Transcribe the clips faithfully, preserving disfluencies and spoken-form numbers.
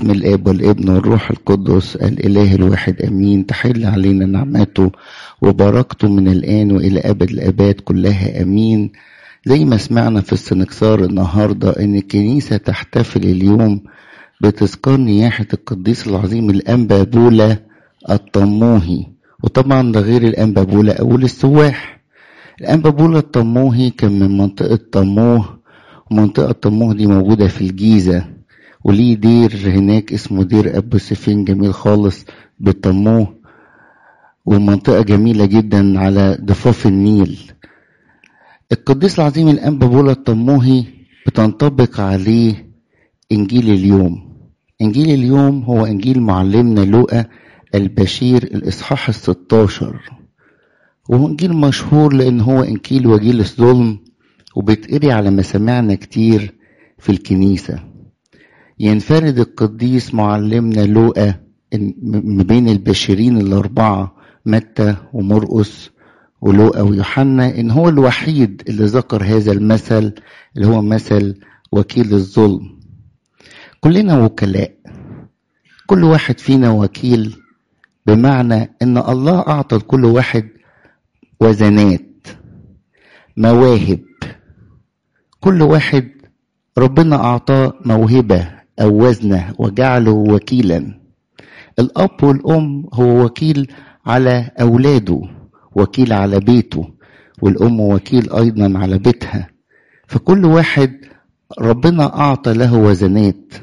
باسم الاب والابن والروح القدس الاله الواحد امين. تحل علينا نعمته وبركته من الان والى ابد الاباد كلها امين. زي ما سمعنا في السنكسار النهارده ان الكنيسه تحتفل اليوم بتذكار نياحه القديس العظيم الانبا بولا الطموهي، وطبعا ده غير الانبا بولا اول السواح. الانبا بولا الطموهي كان من منطقه طموه، ومنطقه طموه دي موجوده في الجيزه، وليه دير هناك اسمه دير ابو سفين جميل خالص بطموه، ومنطقه جميله جدا على ضفاف النيل. القديس العظيم الانبا بولا الطموهي بتنطبق عليه انجيل اليوم. انجيل اليوم هو انجيل معلمنا لوقا البشير الاصحاح الستاشر، وهو انجيل مشهور لان هو انجيل وجيل الظلم، وبيتقري على مسامعنا كتير في الكنيسه. ينفرد القديس معلمنا لوقا ما بين البشيرين الاربعه متى ومرقس ولوقا ويوحنا ان هو الوحيد اللي ذكر هذا المثل اللي هو مثل وكيل الظلم. كلنا وكلاء، كل واحد فينا وكيل، بمعنى ان الله اعطى لكل واحد وزنات مواهب. كل واحد ربنا اعطاه موهبه او وزنه وجعله وكيلا. الاب والام هو وكيل على اولاده، وكيل على بيته، والام وكيل ايضا على بيتها. فكل واحد ربنا اعطى له وزنات.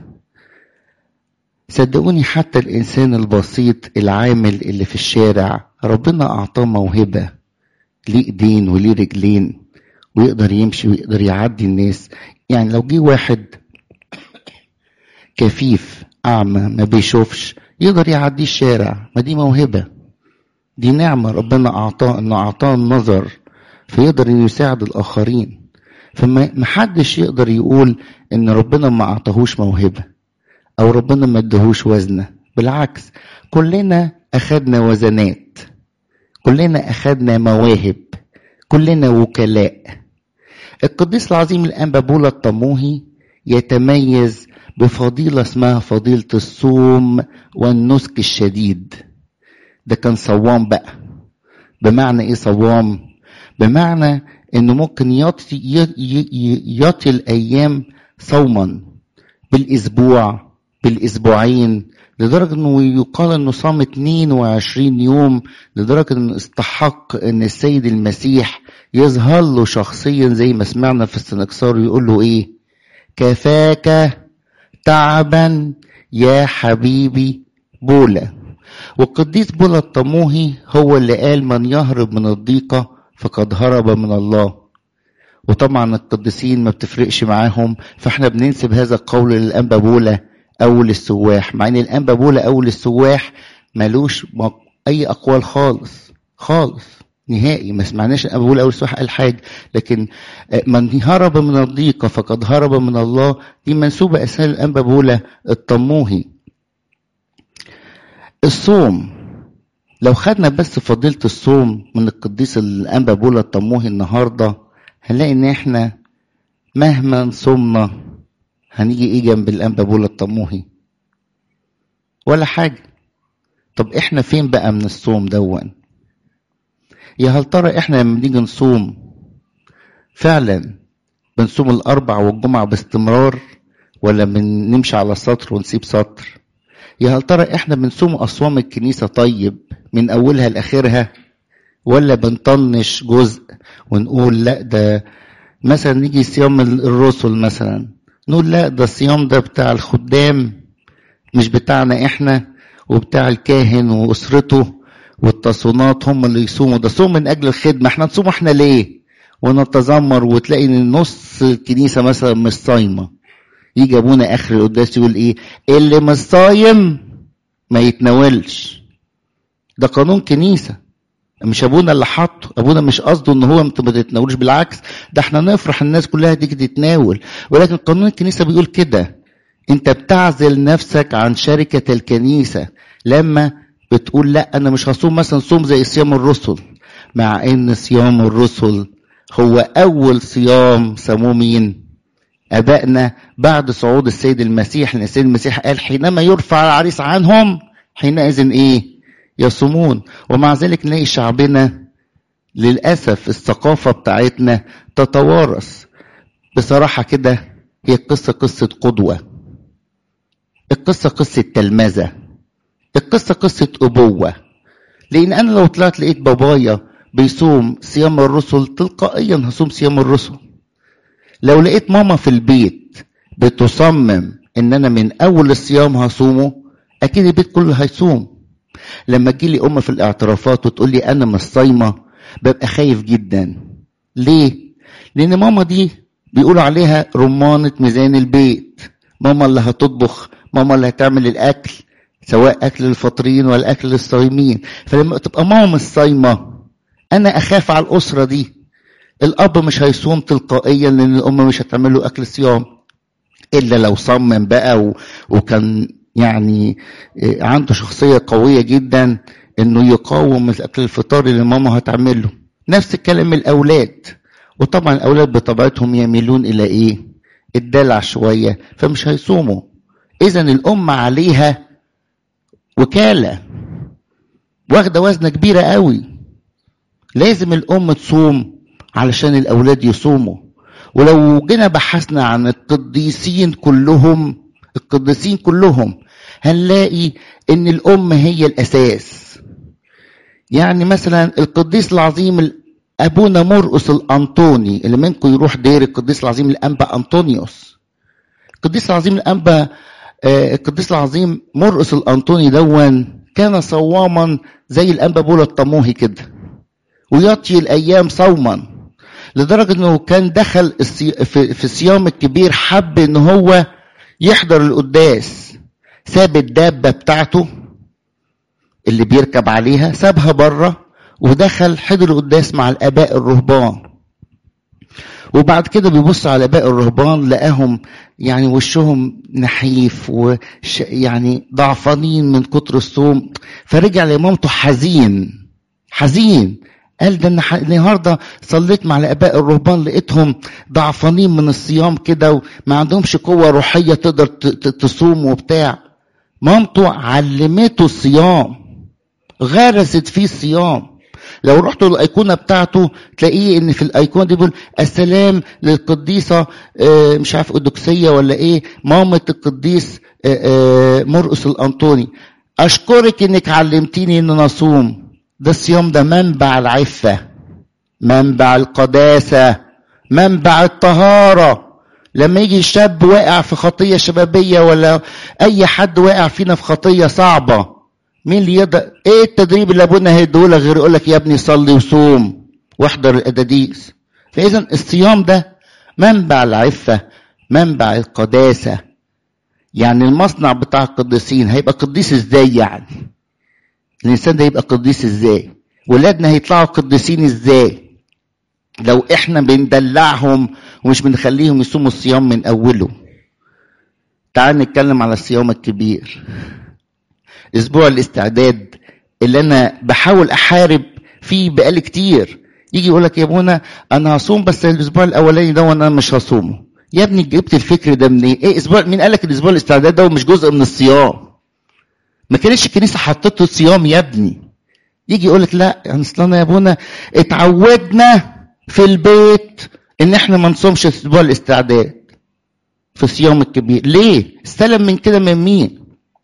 صدقوني حتى الانسان البسيط العامل اللي في الشارع ربنا اعطاه موهبه، ليه ايدين وليه رجلين، ويقدر يمشي ويقدر يعدي الناس. يعني لو جه واحد كفيف اعمى ما بيشوفش يقدر يعدي الشارع، ما دي موهبه، دي نعمه ربنا اعطاه، انه اعطاه النظر فيقدر يساعد الاخرين. فما محدش يقدر يقول ان ربنا ما اعطاهوش موهبه او ربنا ما ادهوش وزنه. بالعكس، كلنا اخدنا وزنات، كلنا اخدنا مواهب، كلنا وكلاء. القديس العظيم الانبا بولا الطموهي يتميز بفضيلة اسمها فضيلة الصوم والنسك الشديد. ده كان صوام بقى. بمعنى ايه صوام؟ بمعنى انه ممكن يطي, يطي الايام صوما بالاسبوع بالاسبوعين، لدرجة انه يقال انه صام اتنين وعشرين يوم، لدرجة انه استحق ان السيد المسيح يظهر له شخصيا زي ما سمعنا في السنكسار يقول له ايه؟ كفاك تعبا يا حبيبي بولا. والقديس بولا الطموهي هو اللي قال من يهرب من الضيقة فقد هرب من الله. وطبعا القديسين ما بتفرقش معاهم، فاحنا بننسب هذا القول للانبا بولا اول السواح، مع ان الانبا بولا اول السواح ملوش اي اقوال خالص خالص نهائي. ما سمعناش الانبا بولا اول السواح قال حاجه، لكن من هرب من الضيقه فقد هرب من الله دي منسوبه اساسا للانبا بولا الطموهي. الصوم، لو خدنا بس فضيله الصوم من القديس الانبا بولا الطموهي النهارده هنلاقي ان احنا مهما صمنا هنيجي ايه جنب الانبا بولا الطموهي؟ ولا حاجه. طب احنا فين بقى من الصوم دون؟ يا هل ترى احنا لما نيجي نصوم فعلا بنصوم الاربع والجمعه باستمرار، ولا بنمشي على سطر ونسيب سطر؟ يا هل ترى احنا بنصوم اصوام الكنيسه طيب من اولها لاخرها، ولا بنطنش جزء ونقول لا ده مثلا نيجي صيام الرسل مثلا نقول لا ده الصيام ده بتاع الخدام مش بتاعنا احنا، وبتاع الكاهن واسرته والتصونات هم اللي يصوموا، ده صوم من اجل الخدمه، احنا نصوم احنا ليه؟ ونتذمر وتلاقي ان نص الكنيسه مثلا مش صايمه. يجي ابونا اخر القداس يقول ايه؟ اللي مش صايم ما يتناولش. ده قانون كنيسه، مش ابونا اللي حطه، ابونا مش قصده ان هو انتوا ما تتناولوش، بالعكس ده احنا نفرح الناس كلها تيجي تتناول، ولكن قانون الكنيسه بيقول كده. انت بتعزل نفسك عن شركه الكنيسه لما بتقول لا انا مش هصوم مثلا صوم زي صيام الرسل، مع ان صيام الرسل هو اول صيام سموه مين؟ ابائنا بعد صعود السيد المسيح، لان السيد المسيح قال حينما يرفع العريس عنهم حينئذ ايه؟ يصومون. ومع ذلك نلاقي شعبنا للاسف الثقافه بتاعتنا تتوارث. بصراحه كده هي القصه قصه قدوه، القصه قصه تلمذه، القصه قصه ابوه. لان انا لو طلعت لقيت بابايا بيصوم صيام الرسل تلقائيا هصوم صيام الرسل. لو لقيت ماما في البيت بتصمم ان انا من اول الصيام هصومه اكيد البيت كله هيصوم. لما تجيلي ام في الاعترافات وتقول لي انا مش صايمه ببقى خايف جدا. ليه؟ لان ماما دي بيقولوا عليها رمانه ميزان البيت، ماما اللي هتطبخ، ماما اللي هتعمل الاكل، سواء اكل للفاطرين ولا اكل للصايمين. فلما تبقى ماما مش صايمه انا اخاف على الاسره دي. الاب مش هيصوم تلقائيا لان الام مش هتعمل له اكل صيام، الا لو صمم بقى و... وكان يعني عنده شخصيه قويه جدا انه يقاوم الاكل الفطاري اللي ماما هتعمله. نفس الكلام الاولاد، وطبعا الاولاد بطبيعتهم يميلون الى ايه؟ الدلع شويه، فمش هيصوموا. اذا الام عليها وكاله واخده وزنه كبيره قوي. لازم الام تصوم علشان الاولاد يصوموا. ولو جينا بحثنا عن القديسين كلهم، القديسين كلهم هنلاقي ان الام هي الاساس. يعني مثلا القديس العظيم ابونا مرقس الانطوني، اللي منكم يروح دير القديس العظيم الانبا انطونيوس. القديس العظيم الانبا آه القديس العظيم مرقس الانطوني دون كان صواما زي الانبا بولا الطموحي كده، ويطي الايام صوما، لدرجه انه كان دخل في الصيام الكبير حب ان هو يحضر القداس، ساب الدابه بتاعته اللي بيركب عليها، سابها بره ودخل حضر القداس مع الاباء الرهبان. وبعد كده بيبص على الاباء الرهبان لقاهم يعني وشهم نحيف ويعني ضعفانين من كتر الصوم، فرجع لمامته حزين حزين. قال ده انا النهارده صليت مع الاباء الرهبان لقيتهم ضعفانين من الصيام كده وما عندهمش قوه روحيه تقدر تصوم وبتاع. مامته علمته الصيام، غرست فيه الصيام. لو رحتوا الايقونه بتاعته تلاقيه ان في الايقونه دي بيقول السلام للقديسه مش عارف قدوكسيه ولا ايه، مامه القديس مرقس الانطوني، اشكرك انك علمتيني ان انا اصوم. ده الصيام ده منبع العفه، منبع القداسه، منبع الطهاره. لما يجي شاب واقع في خطيه شبابيه ولا اي حد واقع فينا في خطيه صعبه، مين اللي يقدر؟ ايه التدريب اللي ابونا هيديهولك غير يقول لك يا ابني صلي وصوم واحضر القداديس؟ فاذا الصيام ده منبع العفه، منبع القداسه. يعني المصنع بتاع القديسين هيبقى قديس ازاي؟ يعني الانسان ده يبقى قديس ازاي؟ ولادنا هيطلعوا قديسين ازاي لو احنا بندلعهم ومش بنخليهم يصوموا الصيام من اوله؟ تعال نتكلم على الصيام الكبير، اسبوع الاستعداد اللي انا بحاول احارب فيه بقالي كتير. يجي يقول لك يا ابونا انا هصوم بس الاسبوع الاولاني ده وانا مش هصومه. يا ابني جبت الفكر ده منين؟ ايه اسبوع؟ مين قال لك الاسبوع الاستعداد ده مش جزء من الصيام؟ ما كانتش الكنيسه حطته صيام يا ابني. يجي يقول لك لا يعني اصلنا يا ابونا اتعودنا في البيت ان احنا ما نصومش اسبوع الاستعداد في الصيام الكبير. ليه؟ استلم من كده من مين؟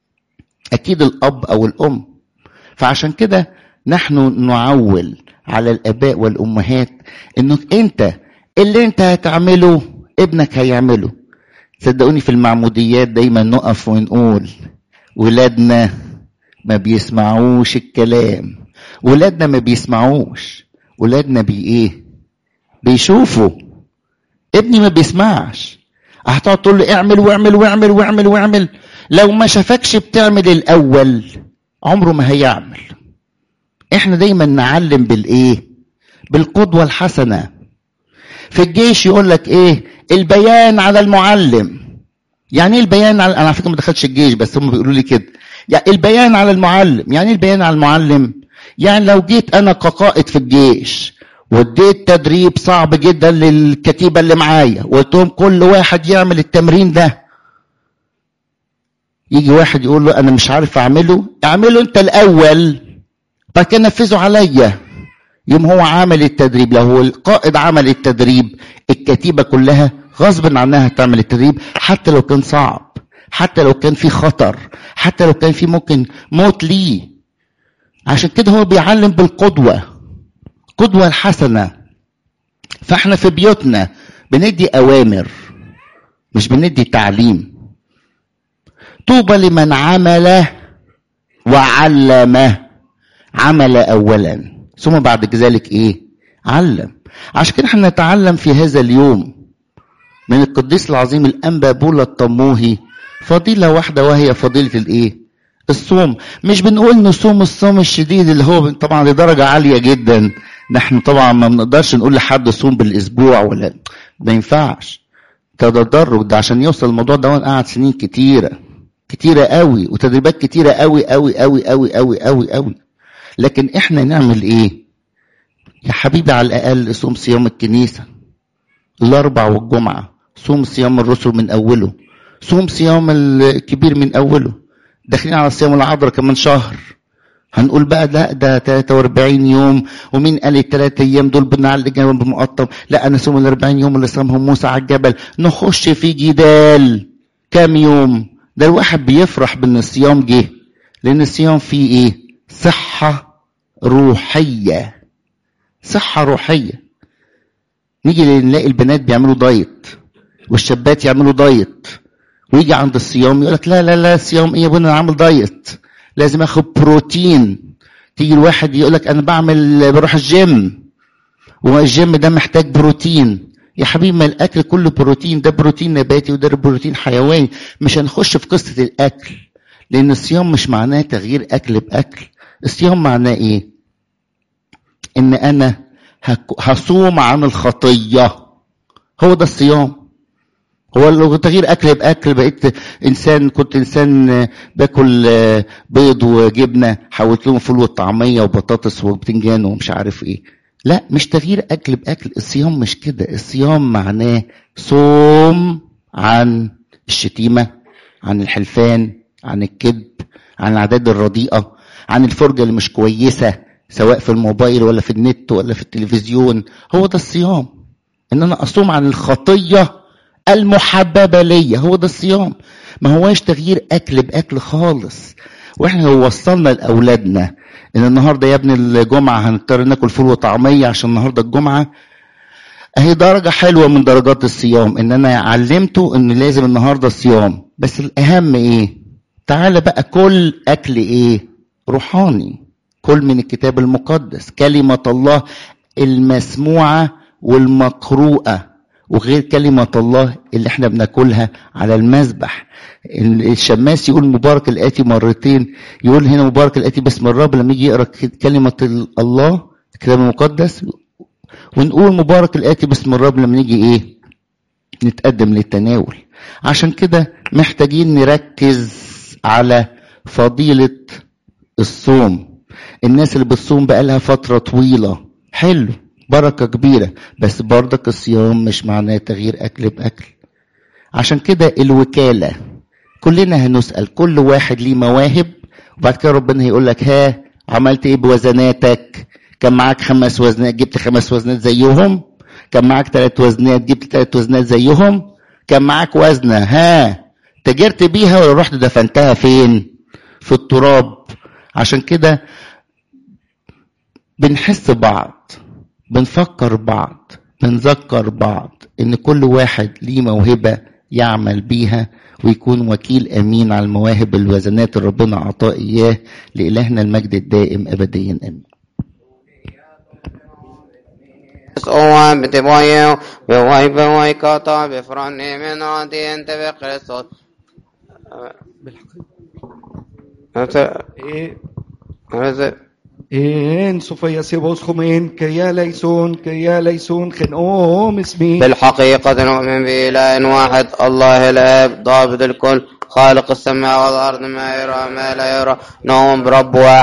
اكيد الاب او الام. فعشان كده نحن نعول على الاباء والامهات انك انت اللي انت هتعمله ابنك هيعمله. صدقوني في المعموديات دايما نقف ونقول ولادنا ما بيسمعوش الكلام، ولادنا ما بيسمعوش، ولادنا بي ايه؟ بيشوفوا. ابني ما بيسمعش، هتقعد تقول له اعمل واعمل واعمل واعمل واعمل، لو ما شافكش بتعمل الاول عمره ما هيعمل. احنا دايما نعلم بالايه؟ بالقدوه الحسنه. في الجيش يقول لك ايه؟ البيان على المعلم. يعني ايه البيان على، انا على فكره ما دخلتش الجيش بس هم بيقولوا لي كده، يعني البيان على المعلم. يعني ايه البيان على المعلم؟ يعني لو جيت انا كقائد في الجيش واديت تدريب صعب جدا للكتيبة اللي معايا، وقلت لهم كل واحد يعمل التمرين ده. يجي واحد يقول له انا مش عارف اعمله، اعمله انت الاول بعد كده نفذه عليا. يوم هو عمل التدريب، لو هو القائد عمل التدريب الكتيبة كلها غصب عنها تعمل التدريب، حتى لو كان صعب، حتى لو كان في خطر، حتى لو كان في ممكن موت ليه. عشان كده هو بيعلم بالقدوة، قدوة الحسنة. فاحنا في بيوتنا بندي اوامر مش بندي تعليم. طوبى لمن عمل وعلم. عمل اولا ثم بعد ذلك ايه؟ علم. عشان كده احنا نتعلم في هذا اليوم من القديس العظيم الانبا بولا الطموحي فضيلة واحدة، وهي فضيلة الايه؟ الصوم. مش بنقول نصوم الصوم الشديد اللي هو طبعا لدرجة عالية جدا، نحن طبعا ما بنقدرش نقول لحد صوم بالاسبوع، ولا ما ينفعش. تدرج ده عشان يوصل الموضوع ده قعد سنين كتيرة كتيرة قوي، وتدريبات كتيرة قوي قوي قوي قوي قوي قوي قوي. لكن احنا نعمل ايه يا حبيبي؟ على الاقل صوم صيام الكنيسة الاربع والجمعة، صوم صيام الرسل من اوله، صوم صيام الكبير من اوله، داخلين على صيام العذراء كمان شهر. هنقول بقى لا ده ثلاثة وأربعين يوم، ومين قال الثلاث ايام دول بنعلق جنب المقطم؟ لا انا صوم الأربعين يوم اللي صامهم موسى على الجبل. نخش في جدال كام يوم؟ ده الواحد بيفرح بان الصيام جه، لان الصيام فيه ايه؟ صحة روحية، صحة روحية. نيجي نلاقي البنات بيعملوا دايت والشابات يعملوا دايت، ويجي عند الصيام يقولك لا لا لا الصيام ايه يا ابونا، انا عامل دايت لازم اخد بروتين. تيجي الواحد يقولك انا بعمل بروح الجيم والجيم ده محتاج بروتين. يا حبيبي ما الاكل كله بروتين، ده بروتين نباتي وده بروتين حيواني. مش هنخش في قصة الاكل، لان الصيام مش معناه تغيير اكل باكل. الصيام معناه ايه؟ ان انا هصوم عن الخطية، هو ده الصيام. هو لو تغيير اكل باكل بقيت انسان، كنت انسان باكل بيض وجبنه، حولت لهم فول وطعميه وبطاطس وبتنجان ومش عارف ايه. لا، مش تغيير اكل باكل. الصيام مش كده. الصيام معناه صوم عن الشتيمه، عن الحلفان، عن الكذب، عن العادات الرديئه، عن الفرجه اللي مش كويسه سواء في الموبايل ولا في النت ولا في التلفزيون. هو ده الصيام، ان انا اصوم عن الخطيه المحببة ليا. هو ده الصيام، ما هواش تغيير اكل باكل خالص. واحنا لو وصلنا لاولادنا ان النهارده يا ابني الجمعه هنضطر ناكل فول وطعميه عشان النهارده الجمعه، اهي درجه حلوه من درجات الصيام، ان انا علمته ان لازم النهارده الصيام. بس الاهم ايه؟ تعالى بقى كل اكل ايه؟ روحاني. كل من الكتاب المقدس، كلمه الله المسموعه والمقروءه، وغير كلمة الله اللي احنا بناكلها على المذبح. الشماس يقول مبارك الآتي مرتين، يقول هنا مبارك الآتي باسم الرب لما يجي يقرأ كلمة الله الكتاب المقدس، ونقول مبارك الآتي باسم الرب لما نيجي ايه؟ نتقدم للتناول. عشان كده محتاجين نركز على فضيلة الصوم. الناس اللي بتصوم بقالها فترة طويلة حلو، بركة كبيرة، بس برضك الصيام مش معناه تغيير أكل بأكل. عشان كده الوكالة كلنا هنسأل، كل واحد ليه مواهب، وبعد كده ربنا هيقول لك ها عملت ايه بوزناتك؟ كان معاك خمس وزنات جبت خمس وزنات زيهم؟ كان معاك ثلاث وزنات جبت ثلاث وزنات زيهم؟ كان معاك وزنة ها تجرت بيها ولا رحت دفنتها فين؟ في التراب. عشان كده بنحس بعض، بنفكر بعض، بنذكر بعض ان كل واحد ليه موهبة يعمل بيها، ويكون وكيل امين على المواهب الوزنات اللي ربنا اعطاه اياه. لالهنا المجد الدائم ابديا امين. صوم بتبويه بواي بواي كاتا بفراني من عادي انت بقصة ايه إن صوفيا سيبوس خمين كيا ليسون كيا ليسون خنقوم اسمي. بالحقيقة نؤمن بإله واحد الله الآب ضابط الكل خالق السماء والأرض ما يرى ما لا يرى. نؤمن برب واحد